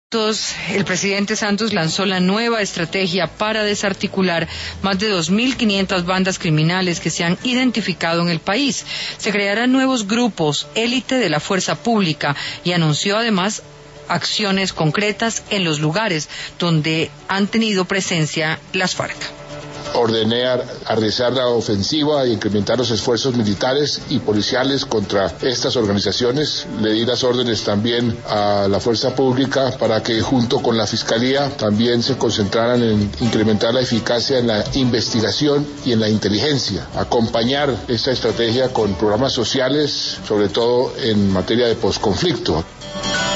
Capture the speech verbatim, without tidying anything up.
El presidente Santos lanzó la nueva estrategia para desarticular más de dos mil quinientas bandas criminales que se han identificado en el país. Se crearán nuevos grupos, élite de la fuerza pública, y anunció además acciones concretas en los lugares donde han tenido presencia las FARC. Ordené a, a realizar la ofensiva e incrementar los esfuerzos militares y policiales contra estas organizaciones. Le di las órdenes también a la fuerza pública para que junto con la Fiscalía también se concentraran en incrementar la eficacia en la investigación y en la inteligencia. Acompañar esta estrategia con programas sociales, sobre todo en materia de posconflicto.